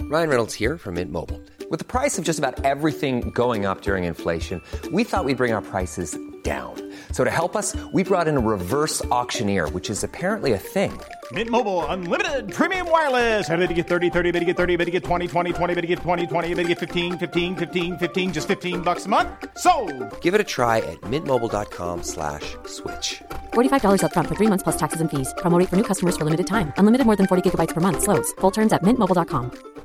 Ryan Reynolds here from Mint Mobile. With the price of just about everything going up during inflation, we thought we'd bring our prices down. So to help us, we brought in a reverse auctioneer, which is apparently a thing. Mint Mobile Unlimited Premium Wireless. How to get 30, 30, bit to get 30, bit to get 20, 20, 20, bit to get 20, 20, bit to get 15, 15, 15, 15, just $15 a month? Sold! Give it a try at mintmobile.com/switch. $45 up front for 3 months plus taxes and fees. Promo rate for new customers for limited time. Unlimited more than 40 gigabytes per month. Slows full terms at mintmobile.com.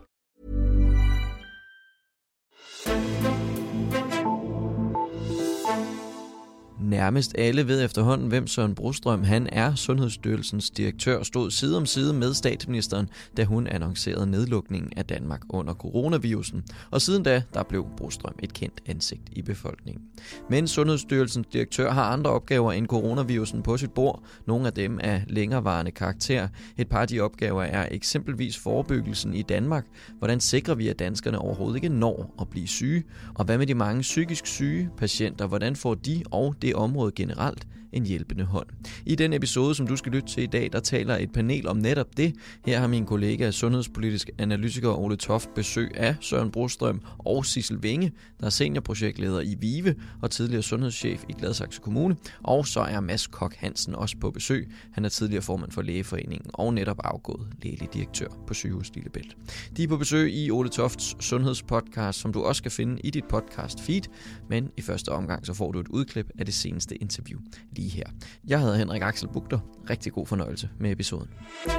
Nærmest alle ved efterhånden, hvem Søren Brostrøm han er. Sundhedsstyrelsens direktør stod side om side med statsministeren, da hun annoncerede nedlukningen af Danmark under coronavirusen. Og siden da, der blev Brostrøm et kendt ansigt i befolkningen. Men Sundhedsstyrelsens direktør har andre opgaver end coronavirusen på sit bord. Nogle af dem er længerevarende karakter. Et par af de opgaver er eksempelvis forebyggelsen i Danmark. Hvordan sikrer vi, at danskerne overhovedet ikke når at blive syge? Og hvad med de mange psykisk syge patienter? Hvordan får de og det område generelt en hjælpende hånd? I den episode, som du skal lytte til i dag, der taler et panel om netop det. Her har min kollega, sundhedspolitisk analytiker Ole Toft, besøg af Søren Brostrøm og Sissel Winge, der er seniorprojektleder i VIVE og tidligere sundhedschef i Gladsaxe Kommune. Og så er Mads Koch Hansen også på besøg. Han er tidligere formand for Lægeforeningen og netop afgået lægelig direktør på Sygehus Lillebælt. De er på besøg i Ole Tofts sundhedspodcast, som du også skal finde i dit podcast feed. Men i første omgang så får du et udklip af det seneste interview lige her. Jeg hedder Henrik Axel Bugter. Rigtig god fornøjelse med episoden.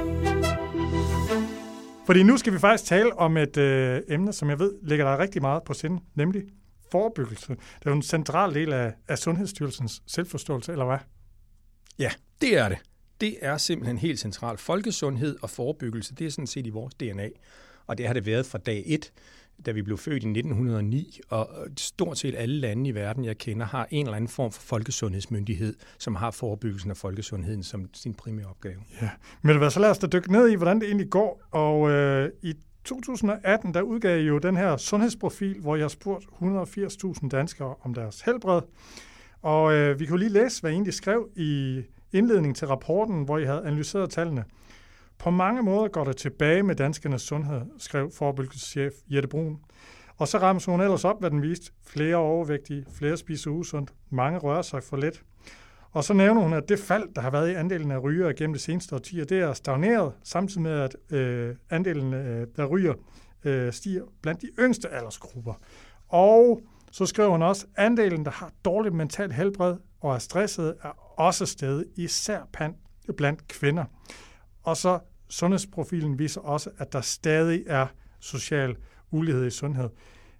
Fordi nu skal vi faktisk tale om et emne, som jeg ved ligger der rigtig meget på sinde, nemlig forebyggelse. Det er jo en central del af Sundhedsstyrelsens selvforståelse, eller hvad? Ja, det er det. Det er simpelthen helt centralt. Folkesundhed og forebyggelse, det er sådan set i vores DNA. Og det har det været fra dag 1, da vi blev født i 1909, og stort set alle lande i verden, jeg kender, har en eller anden form for folkesundhedsmyndighed, som har forebyggelsen af folkesundheden som sin primære opgave. Ja, men så lad os da dykke ned i, hvordan det egentlig går. Og i 2018, der udgav I jo den her sundhedsprofil, hvor jeg har spurgt 180.000 danskere om deres helbred. Og vi kunne lige læse, hvad I egentlig skrev i indledningen til rapporten, hvor I havde analyseret tallene. På mange måder går det tilbage med danskernes sundhed, skrev forebyggelseschef Jette Brun. Og så rammer hun ellers op, hvad den viste. Flere overvægtige, flere spiser usundt, mange rører sig for let. Og så nævner hun, at det fald, der har været i andelen af rygere gennem de seneste årtier, det er stagneret, samtidig med, at andelen, der ryger, stiger blandt de yngste aldersgrupper. Og så skriver hun også, at andelen, der har dårligt mentalt helbred og er stresset, er også steget, især blandt kvinder. Og så sundhedsprofilen viser også, at der stadig er social ulighed i sundhed.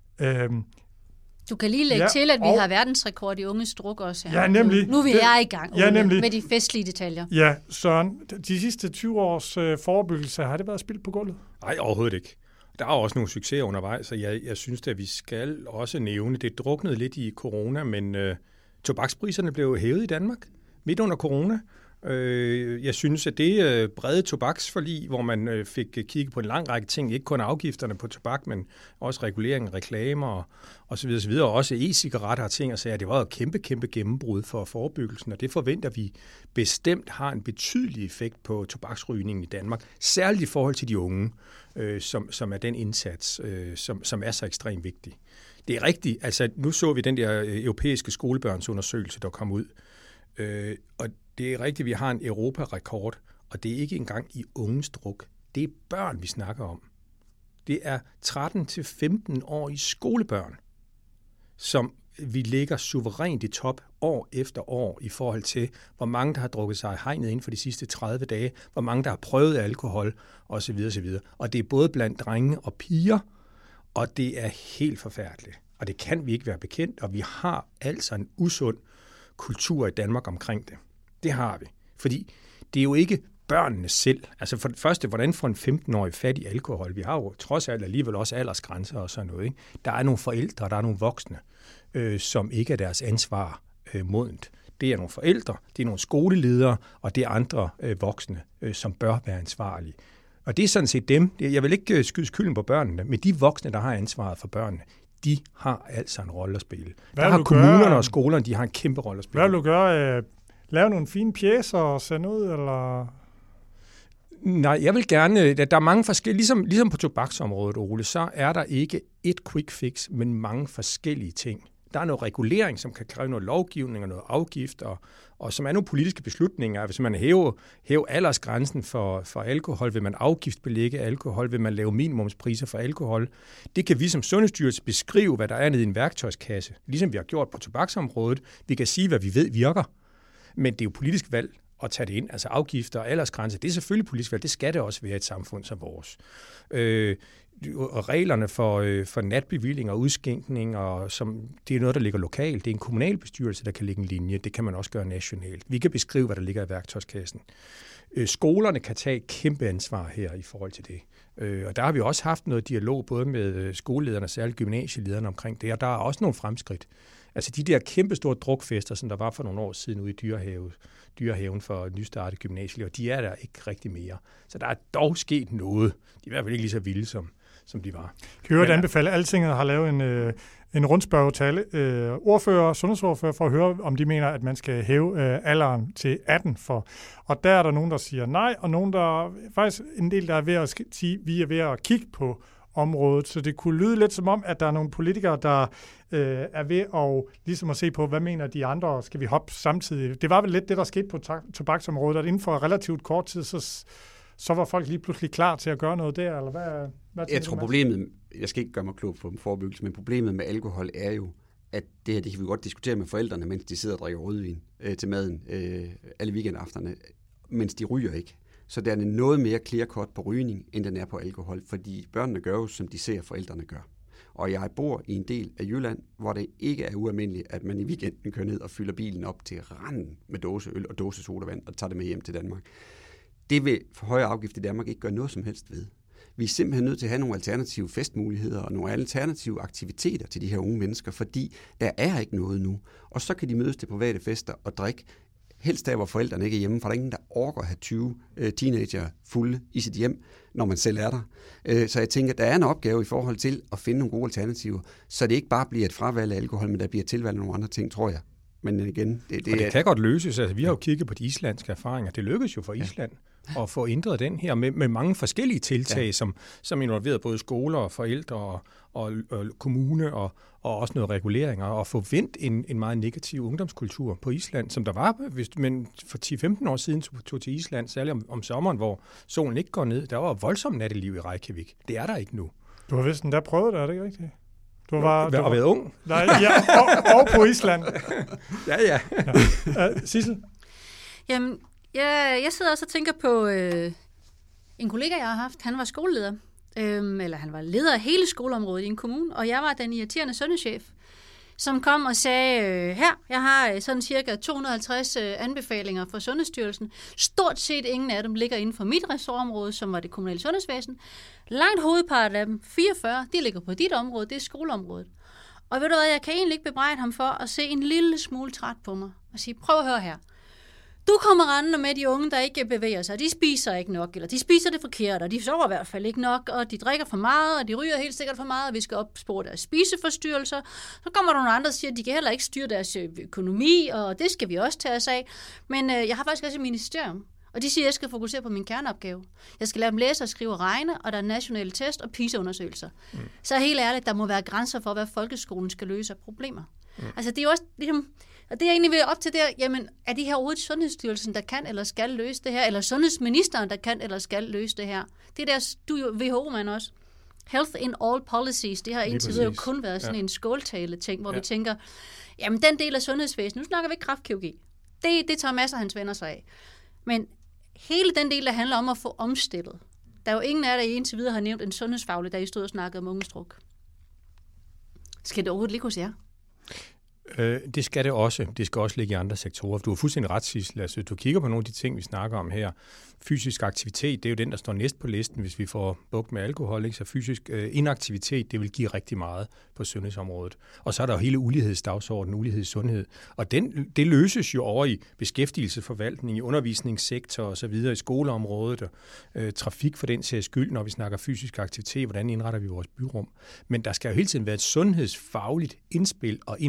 Du kan lige lægge til, at vi har verdensrekord i unges druk også her. Ja, nemlig. Nu vi er i gang nemlig, med de festlige detaljer. Ja, Søren, de sidste 20 års forebyggelse, har det været spildt på gulvet? Nej, overhovedet ikke. Der er også nogle succeser undervejs, så jeg synes, at vi skal også nævne. Det druknede lidt i corona, men tobakspriserne blev hævet i Danmark midt under corona. Jeg synes, at det brede tobaksforlig, hvor man fik kigget på en lang række ting, ikke kun afgifterne på tobak, men også regulering, reklamer og så videre, og også e-cigaretter og ting, og så det var et kæmpe gennembrud for forebyggelsen, og det forventer vi bestemt har en betydelig effekt på tobaksrygningen i Danmark, særligt i forhold til de unge, som er den indsats, som er så ekstremt vigtig. Det er rigtigt, altså nu så vi den der europæiske skolebørnsundersøgelse, der kom ud, og det er rigtigt, vi har en Europarekord, og det er ikke engang i unges druk. Det er børn, vi snakker om. Det er 13-15 år i skolebørn, som vi ligger suverænt i top år efter år i forhold til, hvor mange, der har drukket sig i hegnet inden for de sidste 30 dage, hvor mange, der har prøvet alkohol, osv. osv. Og det er både blandt drenge og piger, og det er helt forfærdeligt. Og det kan vi ikke være bekendt, og vi har altså en usund kultur i Danmark omkring det. Det har vi. Fordi det er jo ikke børnene selv. Altså for det første, hvordan får en 15-årig fat i alkohol? Vi har jo trods alt alligevel også aldersgrænser og sådan noget. Ikke? Der er nogle forældre, der er nogle voksne, som ikke er deres ansvar modent. Det er nogle forældre, det er nogle skoleledere, og det er andre voksne, som bør være ansvarlige. Og det er sådan set dem. Jeg vil ikke skyde skylden på børnene, men de voksne, der har ansvaret for børnene, de har altså en rolle at spille. Der har kommunerne og skolerne, de har en kæmpe rolle at spille. Hvad vil du gøre? Lave nogle fine pjecer og sende ud, eller? Nej, jeg vil gerne, der er mange forskellige, ligesom på tobaksområdet, Ole, så er der ikke et quick fix, men mange forskellige ting. Der er noget regulering, som kan kræve noget lovgivning og noget afgift, og som er nogle politiske beslutninger. Hvis man hæver aldersgrænsen for alkohol, vil man afgiftsbelægge alkohol, vil man lave minimumspriser for alkohol. Det kan vi som Sundhedsstyrelse beskrive, hvad der er nede i en værktøjskasse, ligesom vi har gjort på tobaksområdet. Vi kan sige, hvad vi ved virker, men det er jo politisk valg at tage det ind. Altså afgifter og aldersgrænser, det er selvfølgelig politisk valg. Det skal det også være i et samfund som vores. Og reglerne for natbevilling og udskænkning, og det er noget, der ligger lokalt. Det er en kommunalbestyrelse, der kan lægge en linje. Det kan man også gøre nationalt. Vi kan beskrive, hvad der ligger i værktøjskassen. Skolerne kan tage et kæmpe ansvar her i forhold til det. Og der har vi også haft noget dialog, både med skolelederne og særligt gymnasielederne omkring det, og der er også nogle fremskridt. Altså de der kæmpestore drukfester, som der var for nogle år siden ude i Dyrehaven for nystartede gymnasieelever, de er der ikke rigtig mere. Så der er dog sket noget. De er i hvert fald ikke lige så vilde, som de var. Kan jeg anbefale, at Altinget har lavet en rundspørge til alle sundhedsordfører, for at høre, om de mener, at man skal hæve alderen til 18 for. Og der er der nogen, der siger nej, og nogen, der faktisk en del, der er ved at sige, vi er ved at kigge på området, så det kunne lyde lidt som om, at der er nogle politikere, der er ved at se på, hvad mener de andre, skal vi hoppe samtidig. Det var vel lidt det, der skete på tobaksområdet, at inden for relativt kort tid, så var folk lige pludselig klar til at gøre noget der, eller hvad jeg tror problemet, jeg skal ikke gøre mig klog på forebyggelse, men problemet med alkohol er jo, at det kan vi godt diskutere med forældrene, mens de sidder og drikker rødvin til maden alle weekendafterne, mens de ryger ikke. Så der er noget mere clear-cut på rygning, end den er på alkohol, fordi børnene gør jo, som de ser forældrene gør. Og jeg bor i en del af Jylland, hvor det ikke er ualmindeligt, at man i weekenden kører ned og fylder bilen op til randen med dåseøl og dåsesodavand og tager det med hjem til Danmark. Det vil for høje afgift i Danmark ikke gøre noget som helst ved. Vi er simpelthen nødt til at have nogle alternative festmuligheder og nogle alternative aktiviteter til de her unge mennesker, fordi der er ikke noget nu. Og så kan de mødes til private fester og drikke, helst der, hvor forældrene ikke er hjemme, for der er ingen, der orker at have 20 teenager fulde i sit hjem, når man selv er der. Så jeg tænker, at der er en opgave i forhold til at finde nogle gode alternativer, så det ikke bare bliver et fravalg af alkohol, men der bliver tilvalg af nogle andre ting, tror jeg. Men igen, det kan godt løses. Altså, vi har jo kigget på de islandske erfaringer. Det lykkedes jo for Island at få ændret den her med mange forskellige tiltag, som involverer både skoler og forældre og kommune og også noget reguleringer, og få vendt en meget negativ ungdomskultur på Island, som der var, men for 10-15 år siden tog til Island, særligt om sommeren, hvor solen ikke går ned. Der var voldsomt natteliv i Reykjavik. Det er der ikke nu. Du har vist endda prøvet det, er det ikke rigtigt? Du har været ung? Nej, ja, og på Island. Ja. Sissel? Jamen, jeg sidder også og tænker på en kollega, jeg har haft. Han var skoleleder, eller han var leder af hele skoleområdet i en kommune, og jeg var den irriterende sundhedschef, som kom og sagde, her, jeg har sådan cirka 250 anbefalinger fra Sundhedsstyrelsen. Stort set ingen af dem ligger inden for mit ressortområde, som var det kommunale sundhedsvæsen. Langt hovedpart af dem, 44, de ligger på dit område, det er skoleområdet. Og ved du hvad, jeg kan egentlig ikke bebrejde ham for at se en lille smule træt på mig og sige, prøv at høre her. Du kommer rendende med de unge, der ikke bevæger sig. De spiser ikke nok, eller de spiser det forkert, og de sover i hvert fald ikke nok, og de drikker for meget, og de ryger helt sikkert for meget, og vi skal opspore deres spiseforstyrrelser. Så kommer der nogle andre, der siger, at de kan heller ikke styre deres økonomi, og det skal vi også tage os af. Men jeg har faktisk også et ministerium, og de siger, at jeg skal fokusere på min kerneopgave. Jeg skal lære dem læse og skrive og regne, og der er nationale test og PISA-undersøgelser. Så helt ærligt, der må være grænser for, hvad folkeskolen skal løse af problemer. Altså det er jo også ligesom... Og det er egentlig ved op til det, jamen, er det her overhovedet Sundhedsstyrelsen, der kan eller skal løse det her, eller sundhedsministeren, der kan eller skal løse det her? Det er deres WHO-mand også. Health in all policies, det har indtil videre jo kun været sådan en skåltale-ting, hvor vi tænker, jamen den del af sundhedsvæsenet, nu snakker vi ikke kræftkirurgi. Det tager masser af hans venner sig af. Men hele den del, der handler om at få omstillet. Der er jo ingen af jer, der indtil videre har nævnt en sundhedsfaglig, der I stod og snakkede om ungestruk. Skal det overhovedet ligge hos jer? Det skal det også. Det skal også ligge i andre sektorer. Du har fuldstændig ret, Sissel. Altså, du kigger på nogle af de ting, vi snakker om her. Fysisk aktivitet, det er jo den, der står næst på listen, hvis vi får bugt med alkohol. Ikke? Så fysisk inaktivitet, det vil give rigtig meget på sundhedsområdet. Og så er der jo hele ulighedsdagsordenen, ulighed i sundhed. Og det løses jo over i beskæftigelsesforvaltning, i undervisningssektor og så videre, i skoleområdet og trafik for den sags skyld, når vi snakker fysisk aktivitet, hvordan indretter vi vores byrum. Men der skal jo hele tiden være et sundhedsfagligt indspil og input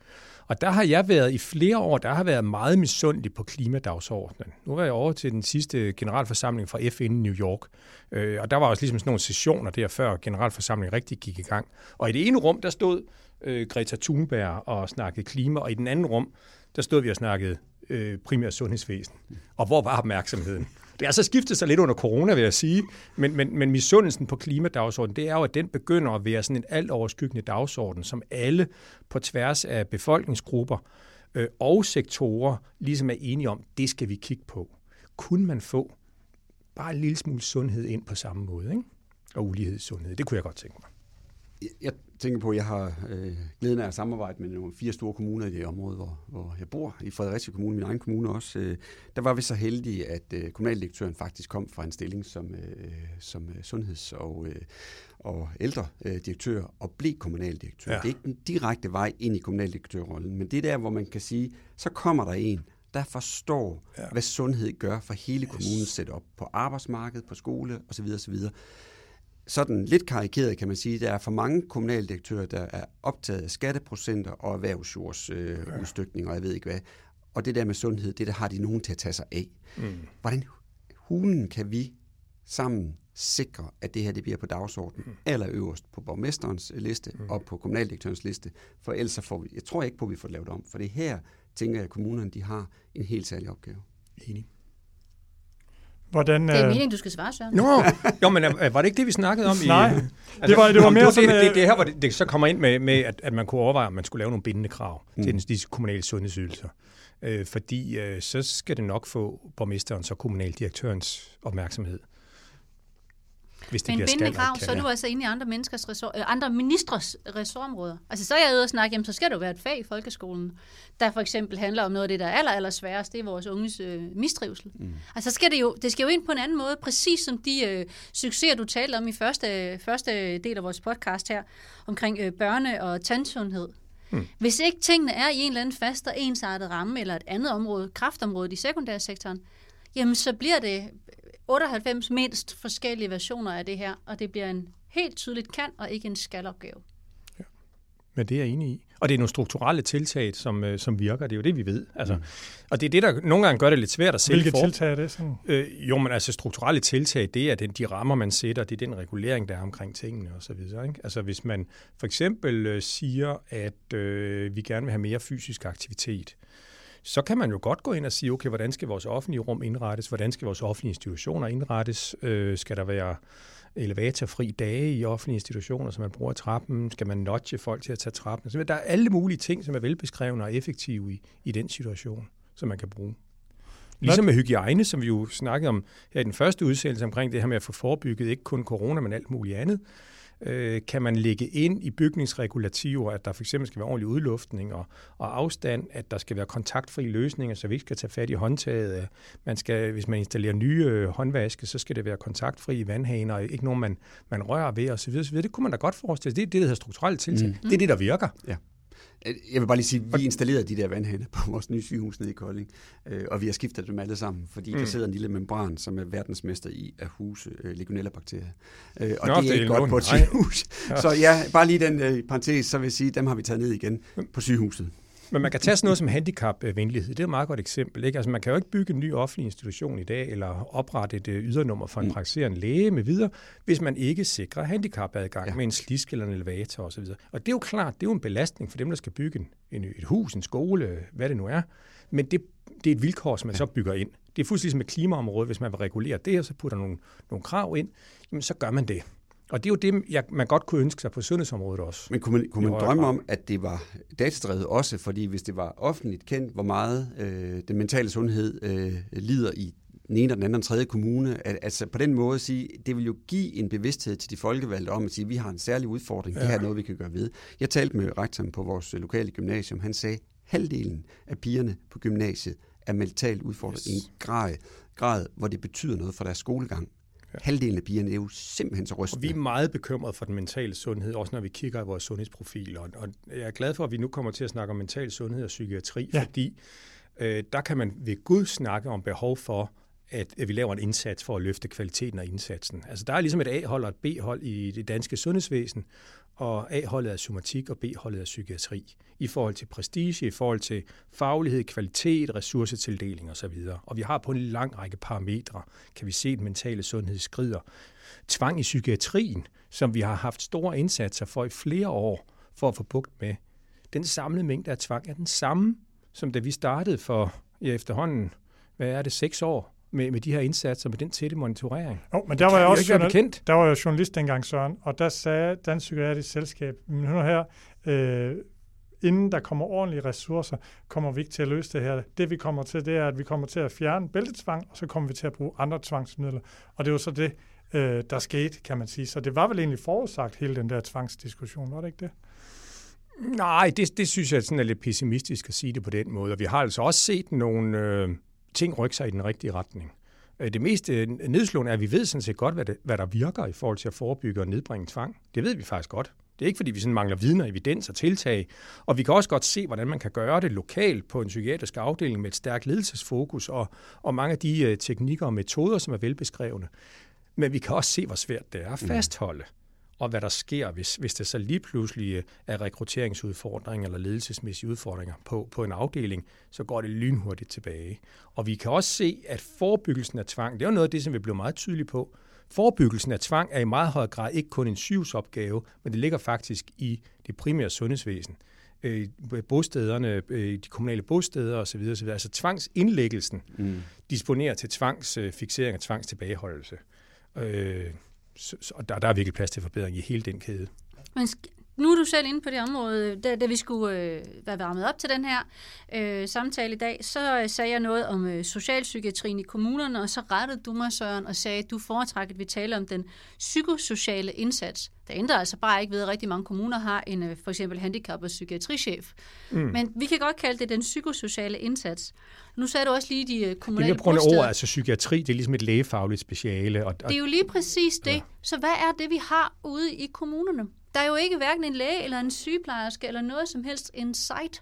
Og der har jeg været i flere år, der har været meget misundelig på klimadagsordenen. Nu var jeg over til den sidste generalforsamling fra FN i New York, og der var også ligesom sådan nogle sessioner der, før generalforsamlingen rigtig gik i gang. Og i det ene rum, der stod Greta Thunberg og snakkede klima, og i den anden rum, der stod vi og snakkede primært sundhedsvæsen. Og hvor var opmærksomheden? Det har så skiftet sig lidt under corona, vil jeg sige, men misundelsen på klimadagsordenen, det er jo, at den begynder at være sådan en alt overskyggende dagsorden, som alle på tværs af befolkningsgrupper og sektorer ligesom er enige om, det skal vi kigge på. Kunne man få bare en lille smule sundhed ind på samme måde, ikke? Og ulighed i sundhed, det kunne jeg godt tænke mig. Jeg tænker på, at jeg har glæden af at samarbejde med nogle 4 store kommuner i det område, hvor jeg bor, i Fredericia Kommune, min egen kommune også. Der var vi så heldige, at kommunaldirektøren faktisk kom fra en stilling som sundheds- og ældredirektør og blev kommunaldirektør. Ja. Det er ikke en direkte vej ind i kommunaldirektørrollen, men det er der, hvor man kan sige, så kommer der en, der forstår, hvad sundhed gør for hele kommunens setup på arbejdsmarkedet, på skole osv. osv. Sådan lidt karikeret kan man sige, der er for mange kommunaldirektører, der er optaget af skatteprocenter og erhvervsjordsudstykning, og jeg ved ikke hvad. Og det der med sundhed, det der har de nogen til at tage sig af. Hvordan hulen kan vi sammen sikre, at det her det bliver på dagsordenen allerøverst på borgmesterens liste og på kommunaldirektørens liste, for ellers så får vi, jeg tror ikke på, at vi får det lavet om, for det her, tænker jeg, at kommunerne de har en helt særlig opgave. Enig. Hvordan, det er meningen, du skal svare, Søren. Jo, men var det ikke det, vi snakkede om? Nej, det var mere sådan... Det her, hvor det så kommer ind med at man kunne overveje, om man skulle lave nogle bindende krav til disse kommunale sundhedsydelser. Fordi så skal det nok få borgmesterens og kommunaldirektørens opmærksomhed. Hvis det men bindende krav, så er du altså inde i andre ministres ressortområder. Altså så er jeg ude og snakke, jamen så skal det jo være et fag i folkeskolen, der for eksempel handler om noget af det, der er aller sværest, det er vores unges mistrivsel. Altså det skal jo ind på en anden måde, præcis som de succeser, du talte om i første del af vores podcast her, omkring børne- og tandsundhed. Hvis ikke tingene er i en eller anden fast og ensartet ramme, eller et andet område, kræftområdet i sekundærsektoren, jamen så bliver det 98 mindst forskellige versioner af det her, og det bliver en helt tydeligt kan- og ikke en skal-opgave. Ja, men det er jeg enig i. Og det er nogle strukturelle tiltag, som virker. Det er jo det, vi ved. Altså, og det er det, der nogle gange gør det lidt svært at sælge. Hvilke tiltag er det? Sådan? Jo, men altså strukturelle tiltag, det er de rammer, man sætter, det er den regulering, der er omkring tingene og så videre. Ikke? Altså hvis man for eksempel siger, at vi gerne vil have mere fysisk aktivitet, så kan man jo godt gå ind og sige, okay, hvordan skal vores offentlige rum indrettes? Hvordan skal vores offentlige institutioner indrettes? Skal der være elevatorfri dage i offentlige institutioner, så man bruger trappen? Skal man nudge folk til at tage trappen? Så der er alle mulige ting, som er velbeskrevne og effektive i den situation, som man kan bruge. Ligesom med hygiejne, som vi jo snakkede om her i den første udsendelse omkring det her med at få forebygget ikke kun corona, men alt muligt andet. Kan man lægge ind i bygningsregulativer, at der for eksempel skal være ordentlig udluftning og afstand, at der skal være kontaktfri løsninger, så vi ikke skal tage fat i håndtaget. Hvis man installerer nye håndvaske, så skal det være kontaktfri vandhaner, og ikke nogen, man rører ved osv. Det kunne man da godt forestille sig. Det er det, der hedder strukturelle tiltag. Det er det, der virker. Ja. Jeg vil bare lige sige, at vi installerede de der vandhaner på vores nye sygehus nede i Kolding, og vi har skiftet dem alle sammen, fordi der sidder en lille membran, som er verdensmester i at huse Legionella-bakterier. Og det er ikke godt på et sygehus. Ja. Så ja, bare lige den parentes, så vil jeg sige, dem har vi taget ned igen på sygehuset. Men man kan tage sådan noget som handicapvenlighed. Det er et meget godt eksempel. Ikke? Altså, man kan jo ikke bygge en ny offentlig institution i dag, eller oprette et ydernummer for en praktiserende læge med videre, hvis man ikke sikrer handicapadgang med en slisk eller en elevator osv. Og det er jo klart, det er jo en belastning for dem, der skal bygge et hus, en skole, hvad det nu er. Men det er et vilkår, som man så bygger ind. Det er fuldstændig som med klimaområdet. Hvis man vil regulere det, og så putter nogle krav ind, jamen, så gør man det. Og det er jo det, man godt kunne ønske sig på sundhedsområdet også. Men kunne man drømme om, at det var datadrevet også? Fordi hvis det var offentligt kendt, hvor meget den mentale sundhed lider i den ene og den anden og den tredje kommune, altså på den måde sige, det vil jo give en bevidsthed til de folkevalgte om at sige, at vi har en særlig udfordring, det her er noget, vi kan gøre ved. Jeg talte med rektoren på vores lokale gymnasium, han sagde, halvdelen af pigerne på gymnasiet er mentalt udfordret i en grad, hvor det betyder noget for deres skolegang. Halvdelen af pigerne er jo simpelthen så rystende. Og vi er meget bekymrede for den mentale sundhed, også når vi kigger i vores sundhedsprofiler. Og jeg er glad for, at vi nu kommer til at snakke om mental sundhed og psykiatri, fordi der kan man ved Gud snakke om behov for, at vi laver en indsats for at løfte kvaliteten af indsatsen. Altså der er ligesom et A-hold og et B-hold i det danske sundhedsvæsen, og A-holdet er somatik, og B-holdet er psykiatri. I forhold til prestige, i forhold til faglighed, kvalitet, ressourcetildeling osv. Og vi har på en lang række parametre, kan vi se, at mentale sundhed skrider. Tvang i psykiatrien, som vi har haft store indsatser for i flere år, for at få bugt med. Den samlede mængde af tvang er den samme, som da vi startede for efterhånden, 6 år, med de her indsatser, med den tætte monitorering. Men der var jeg journalist dengang, Søren, og der sagde Dansk Psykiatrisk Selskab, men hør her, inden der kommer ordentlige ressourcer, kommer vi ikke til at løse det her. Det vi kommer til, det er, at vi kommer til at fjerne bæltetvang, og så kommer vi til at bruge andre tvangsmidler. Og det var så det, der skete, kan man sige. Så det var vel egentlig forudsagt, hele den der tvangsdiskussion, var det ikke det? Nej, det synes jeg sådan er lidt pessimistisk at sige det på den måde. Og vi har altså også set nogle ting rykke sig i den rigtige retning. Det mest nedslående er, at vi ved sådan set godt, hvad der virker i forhold til at forebygge og nedbringe tvang. Det ved vi faktisk godt. Det er ikke, fordi vi sådan mangler viden og evidens og tiltag. Og vi kan også godt se, hvordan man kan gøre det lokalt på en psykiatrisk afdeling med et stærkt ledelsesfokus og mange af de teknikker og metoder, som er velbeskrevne. Men vi kan også se, hvor svært det er at fastholde. Og hvad der sker, hvis det så lige pludselig er rekrutteringsudfordringer eller ledelsesmæssige udfordringer på en afdeling, så går det lynhurtigt tilbage. Og vi kan også se, at forebyggelsen af tvang, det er jo noget af det, som vi bliver meget tydelige på. Forebyggelsen af tvang er i meget høj grad ikke kun en sygehusopgave, men det ligger faktisk i det primære sundhedsvæsen. Bostederne, de kommunale bosteder osv. Altså tvangsindlæggelsen disponerer til tvangsfiksering og tvangstilbageholdelse. Og der er virkelig plads til forbedring i hele den kæde. Men nu er du selv inde på det område, da vi skulle være varmet op til den her samtale i dag, så sagde jeg noget om socialpsykiatrien i kommunerne, og så rettede du mig, Søren, og sagde, at du foretrækker, at vi taler om den psykosociale indsats. Det ændrer altså bare ikke ved, at rigtig mange kommuner har en for eksempel handicap- og psykiatrichef. Men vi kan godt kalde det den psykosociale indsats. Nu sagde du også lige de kommunale bosteder. Det er mere ord, altså psykiatri, det er ligesom et lægefagligt speciale. Og det er jo lige præcis det. Ja. Så hvad er det, vi har ude i kommunerne? Der er jo ikke hverken en læge eller en sygeplejerske eller noget som helst insight.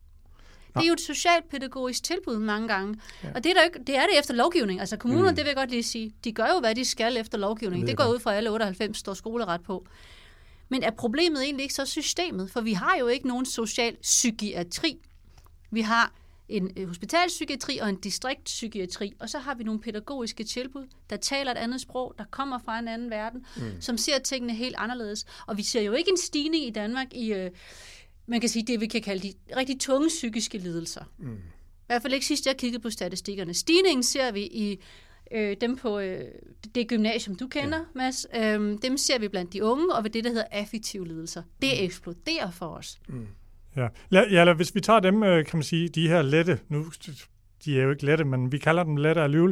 Det er jo et socialpædagogisk tilbud mange gange. Ja. Og det er det efter lovgivning. Altså kommunerne, det vil jeg godt lige sige, de gør jo, hvad de skal efter lovgivning. Det går ud fra alle 98, står skoleret på. Men er problemet egentlig ikke så systemet? For vi har jo ikke nogen social psykiatri. Vi har en hospitalspsykiatri og en distriktspsykiatri, og så har vi nogle pædagogiske tilbud, der taler et andet sprog, der kommer fra en anden verden, som ser tingene helt anderledes. Og vi ser jo ikke en stigning i Danmark i, man kan sige, det vi kan kalde de rigtig tunge psykiske lidelser. I hvert fald ikke sidst, jeg kiggede på statistikkerne. Stigningen ser vi i dem på det gymnasium, du kender, Mads. Dem ser vi blandt de unge, og ved det, der hedder affektive lidelser. Det eksploderer for os. Ja, hvis vi tager dem, kan man sige, de her lette, nu, de er jo ikke lette, men vi kalder dem lette alligevel.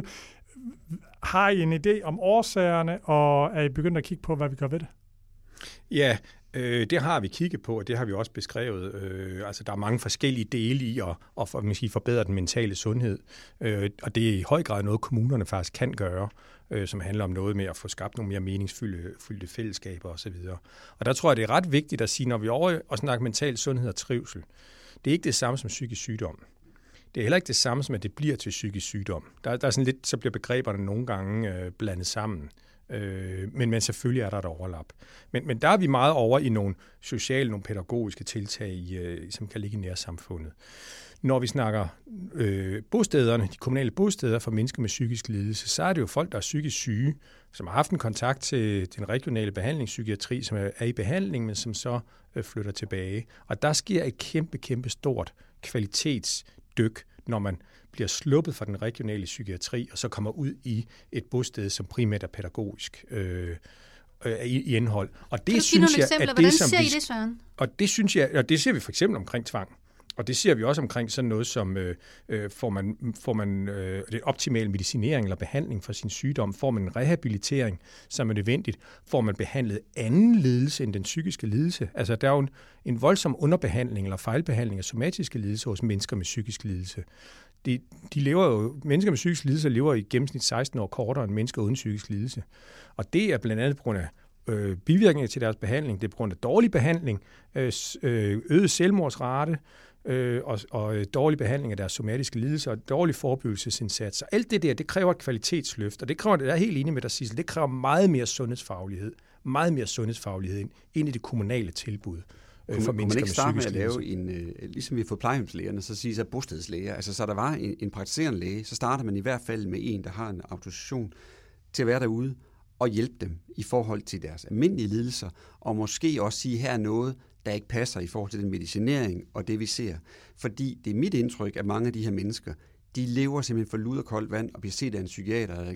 Har I en idé om årsagerne, og er I begyndt at kigge på, hvad vi gør ved det? Ja, det har vi kigget på, og det har vi også beskrevet. Altså, der er mange forskellige dele i at forbedre den mentale sundhed, og det er i høj grad noget, kommunerne faktisk kan gøre, som handler om noget med at få skabt nogle mere meningsfyldte fællesskaber osv. Og der tror jeg, det er ret vigtigt at sige, når vi over og snakker mental sundhed og trivsel, det er ikke det samme som psykisk sygdom. Det er heller ikke det samme som, at det bliver til psykisk sygdom. Der er sådan lidt, så bliver begreberne nogle gange blandet sammen. Men selvfølgelig er der et overlap. Men der er vi meget over i nogle sociale, nogle pædagogiske tiltag, som kan ligge i nærsamfundet. Når vi snakker bostederne, de kommunale bosteder for mennesker med psykisk lidelse, så er det jo folk, der er psykisk syge, som har haft en kontakt til den regionale behandlingspsykiatri, som er i behandling, men som så flytter tilbage. Og der sker et kæmpe stort kvalitetsdyk, når man bliver sluppet fra den regionale psykiatri, og så kommer ud i et bosted, som primært er pædagogisk i indhold. Og det synes jeg, at hvordan ser I det, Søren? Og det synes jeg, og det ser vi for eksempel omkring tvang. Og det ser vi også omkring sådan noget som, får man det optimale medicinering eller behandling for sin sygdom, får man en rehabilitering, som er nødvendigt, får man behandlet anden lidelse end den psykiske lidelse. Altså der er jo en voldsom underbehandling eller fejlbehandling af somatiske lidelser hos mennesker med psykisk lidelse. Mennesker med psykisk lidelse lever i gennemsnit 16 år kortere end mennesker uden psykisk lidelse. Og det er blandt andet på grund af bivirkninger til deres behandling, det er på grund af dårlig behandling, øget selvmordsrate, og dårlig behandling af deres somatiske lidelser og dårlig forebyggelsesindsats. Så alt det der, det kræver et kvalitetsløft, og det kræver, det er helt enig med dig, Sissel, det kræver meget mere sundhedsfaglighed, meget mere sundhedsfaglighed ind i det kommunale tilbud. Kunne man ikke starte med at lave ligesom vi har fået plejehjemslægerne, så siger sig bostedslæger, altså så der var en praktiserende læge, så starter man i hvert fald med en, der har en autorisation til at være derude og hjælpe dem i forhold til deres almindelige lidelser, og måske også sige, her er noget, der ikke passer i forhold til den medicinering og det, vi ser. Fordi det er mit indtryk, at mange af de her mennesker, de lever simpelthen for lud og koldt vand og bliver set af en psykiater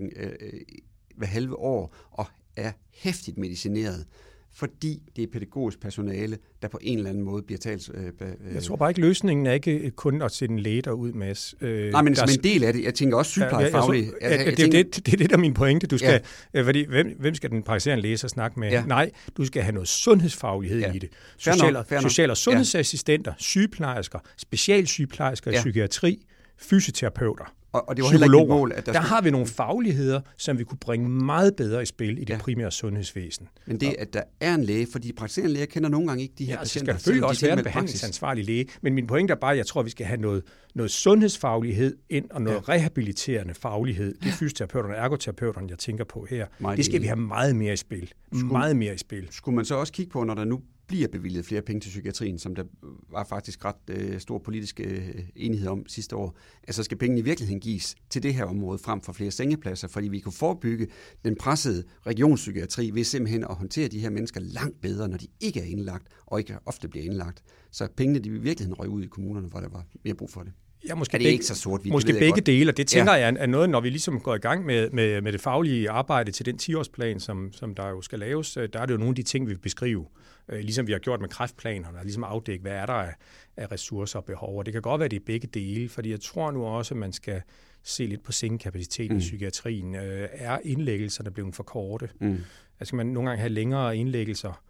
hver halve år og er hæftigt medicineret, fordi det er pædagogisk personale, der på en eller anden måde bliver talt. Jeg tror bare ikke, løsningen er ikke kun at sætte en læge derud, Mads. Nej, men som en del af det, jeg tænker også sygeplejefagligt. Det er det, der er min pointe. Du skal, fordi, hvem skal den praktiserende læge så snakke med? Ja. Nej, du skal have noget sundhedsfaglighed i det. Social- og sundhedsassistenter, sygeplejersker, specialsygeplejersker i psykiatri, fysioterapeuter. Og det var heller ikke et mål, at der har vi nogle fagligheder, som vi kunne bringe meget bedre i spil i det primære sundhedsvæsen. Men det, at der er en læge, fordi praktiserende læger kender nogle gange ikke de her patienter. Ja, det skal selvfølgelig også være en behandlingsansvarlig læge. Men min pointe er bare, at jeg tror, at vi skal have noget sundhedsfaglighed ind, og noget rehabiliterende faglighed. Det er fysioterapeuterne og ergoterapeuterne, jeg tænker på her. Det skal vi have meget mere i spil. Meget mere i spil. Skulle man så også kigge på, når der nu bliver bevilget flere penge til psykiatrien, som der var faktisk ret stor politisk enighed om sidste år, altså skal pengene i virkeligheden gives til det her område frem for flere sengepladser, fordi vi kunne forebygge den pressede regionspsykiatri ved simpelthen at håndtere de her mennesker langt bedre, når de ikke er indlagt, og ikke ofte bliver indlagt. Så pengene de i virkeligheden røg ud i kommunerne, hvor der var mere brug for det. Ja, måske det ikke så sort-hvidt. Måske begge dele, og det tænker jeg er noget, når vi ligesom går i gang med det faglige arbejde til den 10-årsplan, som der jo skal laves, der er det jo nogle af de ting, vi vil beskrive, ligesom vi har gjort med kræftplanerne, og ligesom afdække, hvad er der af ressourcer og behov. Og det kan godt være, det er begge dele, fordi jeg tror nu også, at man skal se lidt på sengekapaciteten i psykiatrien. Er indlæggelserne blevet for korte? Altså man nogle gange have længere indlæggelser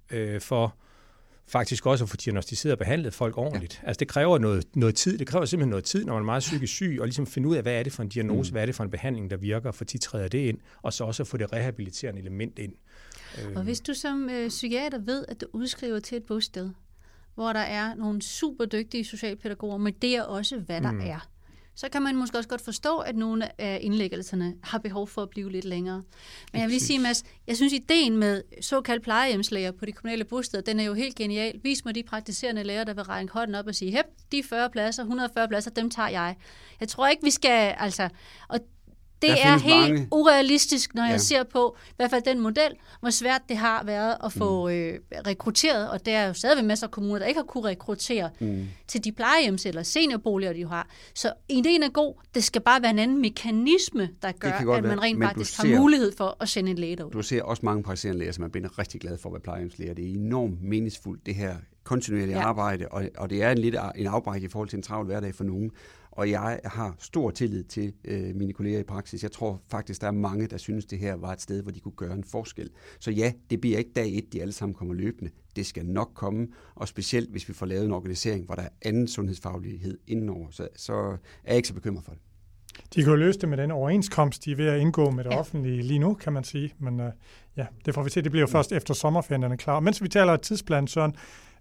for faktisk også at få diagnosticeret og behandlet folk ordentligt. Altså det kræver noget tid. Det kræver simpelthen noget tid, når man er meget psykisk syg, og ligesom finde ud af, hvad er det for en diagnose, hvad er det for en behandling, der virker, for de træder det ind, og så også at få det rehabiliterende element ind. Og hvis du som psykiater ved, at du udskriver til et bosted, hvor der er nogle super dygtige socialpædagoger, men det er også, hvad der er, så kan man måske også godt forstå, at nogle af indlæggelserne har behov for at blive lidt længere. Men jeg vil lige sige, Mads, jeg synes, ideen med såkaldt plejehjemslæger på de kommunale bosteder, den er jo helt genial. Vis mig de praktiserende læger, der vil række hånden op og sige, hep, de 40 pladser, 140 pladser, dem tager jeg. Jeg tror ikke, vi skal, altså... Og det er helt urealistisk, når jeg ser på, i hvert fald den model, hvor svært det har været at få rekrutteret, og der er jo stadigvæk masser af kommuner, der ikke har kunne rekruttere til de plejehjems- eller seniorboliger, de har. Så ideen er god, det skal bare være en anden mekanisme, der gør, at man rent faktisk har mulighed for at sende en læge derud. Du ser også mange praktiserende læger, som er blevet rigtig glade for at være plejehjemslæger. Det er enormt meningsfuldt, det her kontinuerlige arbejde, og det er en afbræk i forhold til en travl hverdag for nogen. Og jeg har stor tillid til mine kolleger i praksis. Jeg tror faktisk, der er mange, der synes, det her var et sted, hvor de kunne gøre en forskel. Så ja, det bliver ikke dag 1, de alle sammen kommer løbende. Det skal nok komme, og specielt hvis vi får lavet en organisering, hvor der er anden sundhedsfaglighed indenover, så er jeg ikke så bekymret for det. De kan jo løse det med den overenskomst, de er ved at indgå med det offentlige lige nu, kan man sige. Men det får vi se. Det bliver jo først efter sommerferien, den er klar. Mens vi taler tidsplan, Søren,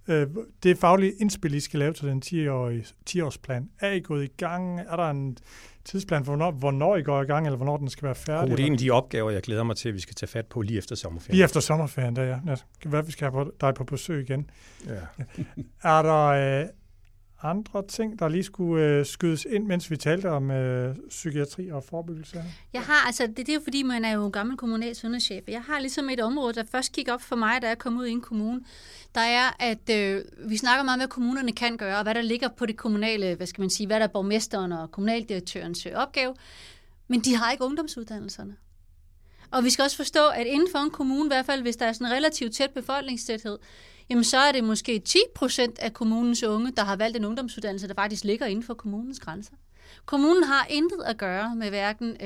det faglige indspil, I skal lave til den 10-årsplan, er I gået i gang? Er der en tidsplan for, hvornår I går i gang, eller hvornår den skal være færdig? Det er en af de opgaver, jeg glæder mig til, at vi skal tage fat på lige efter sommerferien. Lige efter sommerferien, ja. Det kan være, vi skal have dig på besøg igen. Ja. Er der andre ting, der lige skulle skydes ind, mens vi talte om psykiatri og forebyggelse? Jeg har, altså det er jo fordi, man er jo en gammel kommunal sundhedschef. Jeg har ligesom et område, der først gik op for mig, da jeg kom ud i en kommune. Der er, at vi snakker meget om, hvad kommunerne kan gøre, og hvad der ligger på det kommunale, hvad der er borgmesteren og kommunaldirektørens opgave. Men de har ikke ungdomsuddannelserne. Og vi skal også forstå, at inden for en kommune, i hvert fald hvis der er sådan en relativt tæt befolkningstæthed, jamen så er det måske 10% af kommunens unge, der har valgt en ungdomsuddannelse, der faktisk ligger inden for kommunens grænser. Kommunen har intet at gøre med hverken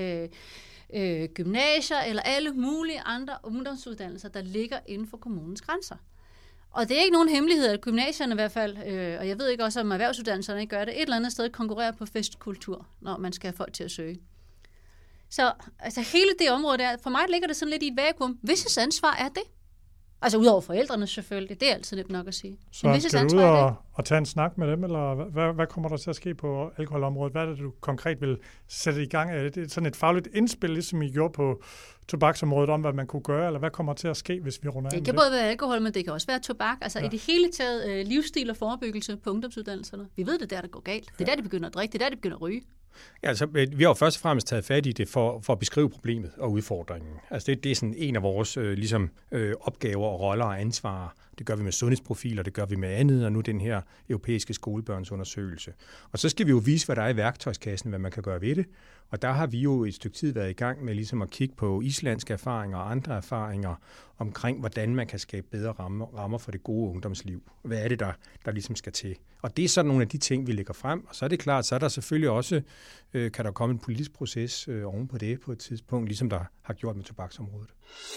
gymnasier eller alle mulige andre ungdomsuddannelser, der ligger inden for kommunens grænser. Og det er ikke nogen hemmelighed, at gymnasierne i hvert fald, og jeg ved ikke også, om erhvervsuddannelserne ikke gør det, et eller andet sted konkurrerer på festkultur, når man skal have folk til at søge. Så altså hele det område der, for mig ligger det sådan lidt i et vakuum. Hvis ansvar er det? Altså udover forældrene selvfølgelig, det er altid nemt nok at sige. Så skal du ud og tage en snak med dem, eller hvad kommer der til at ske på alkoholområdet? Hvad er det, du konkret vil sætte i gang? Er det sådan et fagligt indspil, ligesom I gjorde på tobaksområdet, om hvad man kunne gøre, eller hvad kommer til at ske, hvis vi runder af? Det kan både være alkohol, men det kan også være tobak. Altså i det hele taget livsstil og forebyggelse på ungdomsuddannelserne. Vi ved det der går galt. Det er der, de begynder at drikke. Det er der, de begynder at ryge. Ja, altså, vi har jo først og fremmest taget fat i det for at beskrive problemet og udfordringen. Altså, det er sådan en af vores opgaver og roller og ansvar. Det gør vi med sundhedsprofiler, det gør vi med andet, og nu den her europæiske skolebørnsundersøgelse. Og så skal vi jo vise, hvad der er i værktøjskassen, hvad man kan gøre ved det. Og der har vi jo et stykke tid været i gang med ligesom at kigge på islandske erfaringer og andre erfaringer omkring, hvordan man kan skabe bedre rammer for det gode ungdomsliv. Hvad er det, der ligesom skal til? Og det er sådan nogle af de ting, vi lægger frem. Og så er det klart, så er der selvfølgelig også, kan der komme en politisk proces oven på det på et tidspunkt, ligesom der har gjort med tobaksområdet.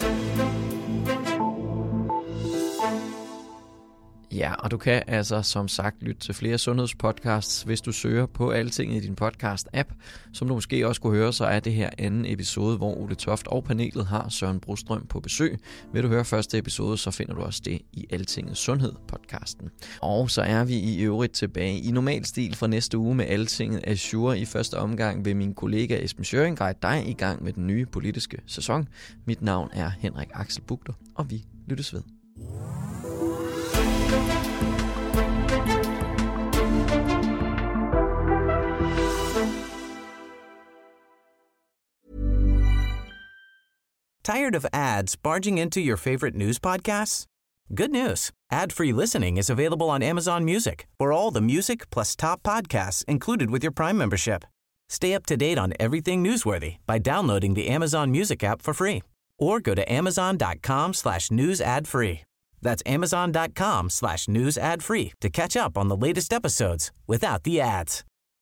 Ja, og du kan altså som sagt lytte til flere sundhedspodcasts, hvis du søger på Altinget i din podcast-app. Som du måske også kunne høre, så er det her anden episode, hvor Ole Toft og panelet har Søren Brostrøm på besøg. Vil du høre første episode, så finder du også det i Altinget Sundhed-podcasten. Og så er vi i øvrigt tilbage i normal stil fra næste uge med Altinget Azure. I første omgang vil min kollega Esben Schøring guide dig i gang med den nye politiske sæson. Mit navn er Henrik Axel Bugter, og vi lyttes ved. Tired of ads barging into your favorite news podcasts? Good news. Ad-free listening is available on Amazon Music for all the music plus top podcasts included with your Prime membership. Stay up to date on everything newsworthy by downloading the Amazon Music app for free or go to amazon.com/news ad free. That's amazon.com/news ad free to catch up on the latest episodes without the ads.